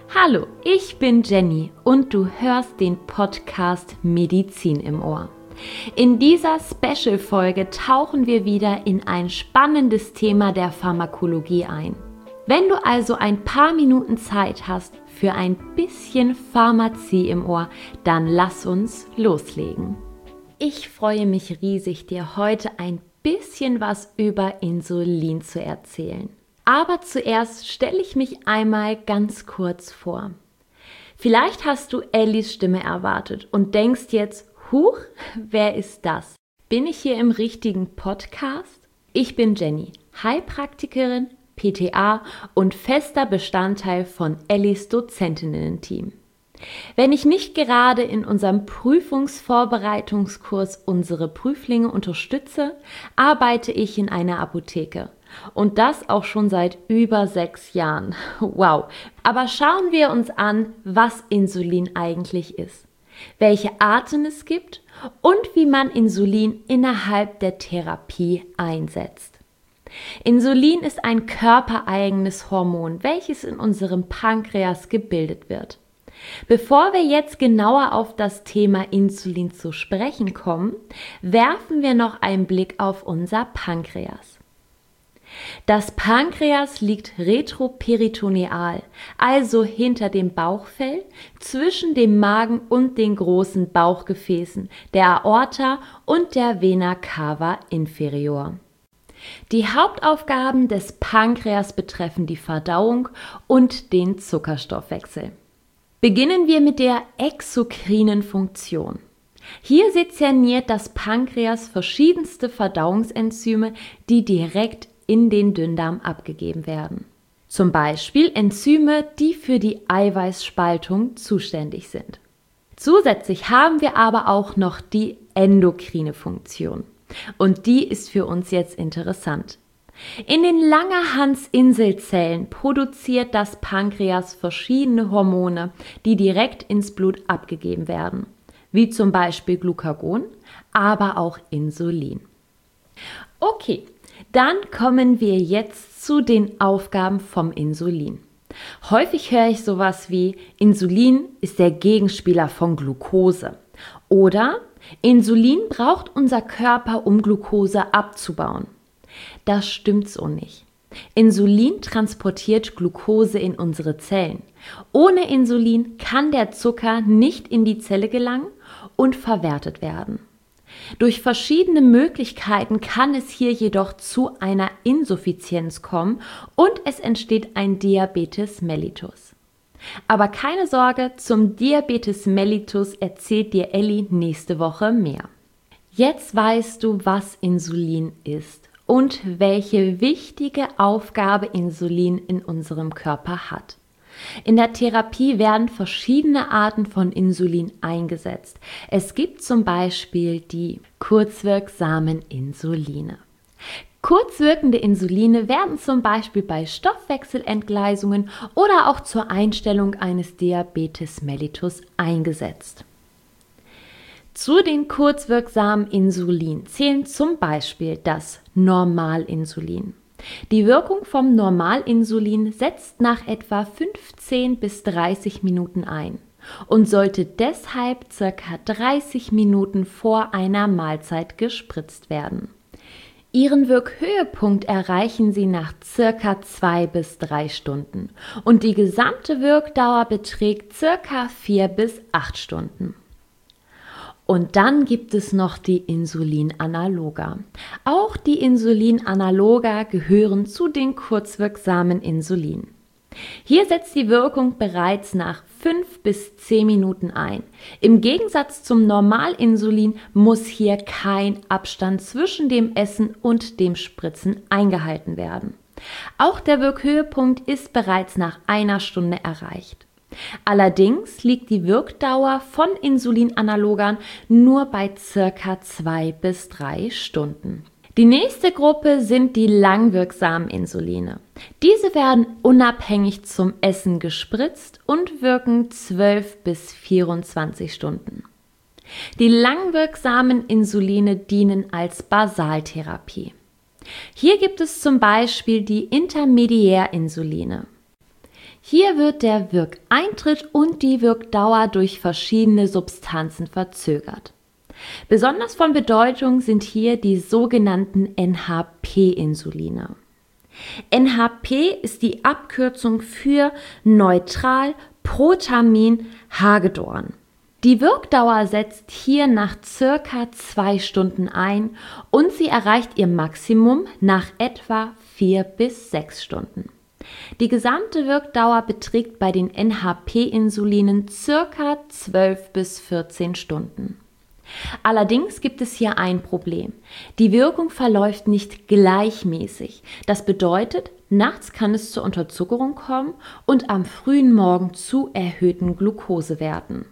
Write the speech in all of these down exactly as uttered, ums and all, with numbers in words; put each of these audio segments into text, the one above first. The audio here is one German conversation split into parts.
Hallo, ich bin Jenny und du hörst den Podcast Medizin im Ohr. In dieser Special-Folge tauchen wir wieder in ein spannendes Thema der Pharmakologie ein. Wenn du also ein paar Minuten Zeit hast für ein bisschen Pharmazie im Ohr, dann lass uns loslegen. Ich freue mich riesig, dir heute ein bisschen was über Insulin zu erzählen. Aber zuerst stelle ich mich einmal ganz kurz vor. Vielleicht hast du Ellis Stimme erwartet und denkst jetzt, huch, wer ist das? Bin ich hier im richtigen Podcast? Ich bin Jenny, Heilpraktikerin, P T A und fester Bestandteil von Ellis Dozentinnen-Team. Wenn ich nicht gerade in unserem Prüfungsvorbereitungskurs unsere Prüflinge unterstütze, arbeite ich in einer Apotheke. Und das auch schon seit über sechs Jahren. Wow! Aber schauen wir uns an, was Insulin eigentlich ist, welche Arten es gibt und wie man Insulin innerhalb der Therapie einsetzt. Insulin ist ein körpereigenes Hormon, welches in unserem Pankreas gebildet wird. Bevor wir jetzt genauer auf das Thema Insulin zu sprechen kommen, werfen wir noch einen Blick auf unser Pankreas. Das Pankreas liegt retroperitoneal, also hinter dem Bauchfell, zwischen dem Magen und den großen Bauchgefäßen, der Aorta und der Vena cava inferior. Die Hauptaufgaben des Pankreas betreffen die Verdauung und den Zuckerstoffwechsel. Beginnen wir mit der exokrinen Funktion. Hier sezerniert das Pankreas verschiedenste Verdauungsenzyme, die direkt in den Dünndarm abgegeben werden. Zum Beispiel Enzyme, die für die Eiweißspaltung zuständig sind. Zusätzlich haben wir aber auch noch die endokrine Funktion. Und die ist für uns jetzt interessant. In den Langerhans-Inselzellen produziert das Pankreas verschiedene Hormone, die direkt ins Blut abgegeben werden, wie zum Beispiel Glucagon, aber auch Insulin. Okay, dann kommen wir jetzt zu den Aufgaben vom Insulin. Häufig höre ich sowas wie, Insulin ist der Gegenspieler von Glucose oder Insulin braucht unser Körper, um Glucose abzubauen. Das stimmt so nicht. Insulin transportiert Glucose in unsere Zellen. Ohne Insulin kann der Zucker nicht in die Zelle gelangen und verwertet werden. Durch verschiedene Möglichkeiten kann es hier jedoch zu einer Insuffizienz kommen und es entsteht ein Diabetes mellitus. Aber keine Sorge, zum Diabetes mellitus erzählt dir Elli nächste Woche mehr. Jetzt weißt du, was Insulin ist und welche wichtige Aufgabe Insulin in unserem Körper hat. In der Therapie werden verschiedene Arten von Insulin eingesetzt. Es gibt zum Beispiel die kurzwirksamen Insuline. Kurzwirkende Insuline werden zum Beispiel bei Stoffwechselentgleisungen oder auch zur Einstellung eines Diabetes mellitus eingesetzt. Zu den kurzwirksamen Insulin zählen zum Beispiel das Normalinsulin. Die Wirkung vom Normalinsulin setzt nach etwa fünfzehn bis dreißig Minuten ein und sollte deshalb ca. dreißig Minuten vor einer Mahlzeit gespritzt werden. Ihren Wirkhöhepunkt erreichen sie nach ca. zwei bis drei Stunden und die gesamte Wirkdauer beträgt ca. vier bis acht Stunden. Und dann gibt es noch die Insulinanaloga. Auch die Insulinanaloga gehören zu den kurzwirksamen Insulin. Hier setzt die Wirkung bereits nach fünf bis zehn Minuten ein. Im Gegensatz zum Normalinsulin muss hier kein Abstand zwischen dem Essen und dem Spritzen eingehalten werden. Auch der Wirkhöhepunkt ist bereits nach einer Stunde erreicht. Allerdings liegt die Wirkdauer von Insulinanalogern nur bei ca. zwei bis drei Stunden. Die nächste Gruppe sind die langwirksamen Insuline. Diese werden unabhängig zum Essen gespritzt und wirken zwölf bis vierundzwanzig Stunden. Die langwirksamen Insuline dienen als Basaltherapie. Hier gibt es zum Beispiel die Intermediärinsuline. Hier wird der Wirkeintritt und die Wirkdauer durch verschiedene Substanzen verzögert. Besonders von Bedeutung sind hier die sogenannten N H P-Insuline. N H P ist die Abkürzung für Neutral-Protamin-Hagedorn. Die Wirkdauer setzt hier nach circa zwei Stunden ein und sie erreicht ihr Maximum nach etwa vier bis sechs Stunden. Die gesamte Wirkdauer beträgt bei den N H P-Insulinen circa zwölf bis vierzehn Stunden. Allerdings gibt es hier ein Problem. Die Wirkung verläuft nicht gleichmäßig. Das bedeutet, nachts kann es zur Unterzuckerung kommen und am frühen Morgen zu erhöhten Glukosewerten.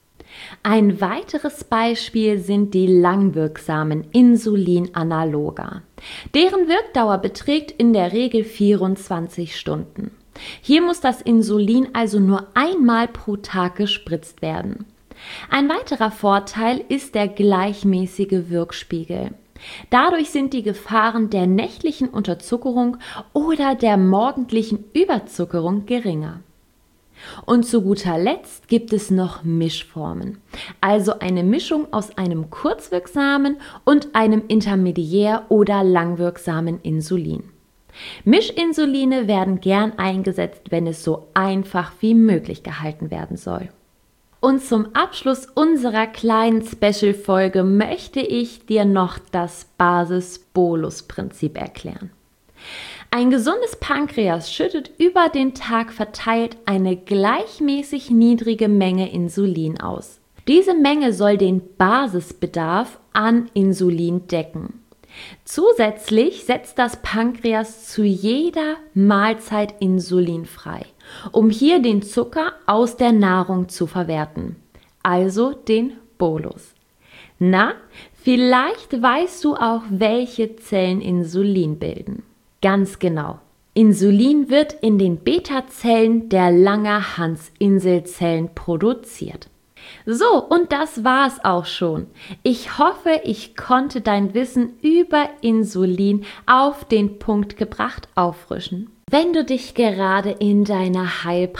Ein weiteres Beispiel sind die langwirksamen Insulinanaloga. Deren Wirkdauer beträgt in der Regel vierundzwanzig Stunden. Hier muss das Insulin also nur einmal pro Tag gespritzt werden. Ein weiterer Vorteil ist der gleichmäßige Wirkspiegel. Dadurch sind die Gefahren der nächtlichen Unterzuckerung oder der morgendlichen Überzuckerung geringer. Und zu guter Letzt gibt es noch Mischformen, also eine Mischung aus einem kurzwirksamen und einem intermediär- oder langwirksamen Insulin. Mischinsuline werden gern eingesetzt, wenn es so einfach wie möglich gehalten werden soll. Und zum Abschluss unserer kleinen Special-Folge möchte ich dir noch das Basis-Bolus-Prinzip erklären. Ein gesundes Pankreas schüttet über den Tag verteilt eine gleichmäßig niedrige Menge Insulin aus. Diese Menge soll den Basisbedarf an Insulin decken. Zusätzlich setzt das Pankreas zu jeder Mahlzeit Insulin frei, um hier den Zucker aus der Nahrung zu verwerten, also den Bolus. Na, vielleicht weißt du auch, welche Zellen Insulin bilden. Ganz genau. Insulin wird in den Beta-Zellen der Langerhans-Inselzellen produziert. So, und das war's auch schon. Ich hoffe, ich konnte dein Wissen über Insulin auf den Punkt gebracht auffrischen. Wenn du dich gerade in deiner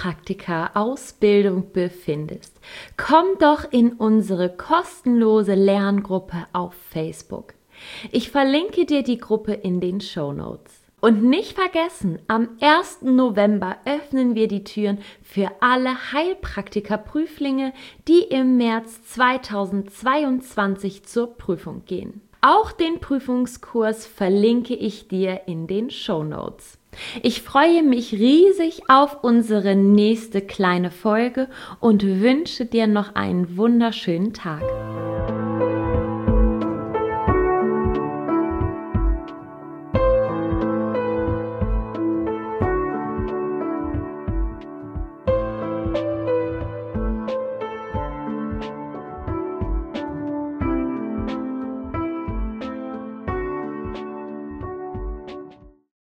Heilpraktiker-Ausbildung befindest, komm doch in unsere kostenlose Lerngruppe auf Facebook. Ich verlinke dir die Gruppe in den Shownotes. Und nicht vergessen, am ersten November öffnen wir die Türen für alle Heilpraktiker-Prüflinge, die im März zweitausendzweiundzwanzig zur Prüfung gehen. Auch den Prüfungskurs verlinke ich dir in den Shownotes. Ich freue mich riesig auf unsere nächste kleine Folge und wünsche dir noch einen wunderschönen Tag.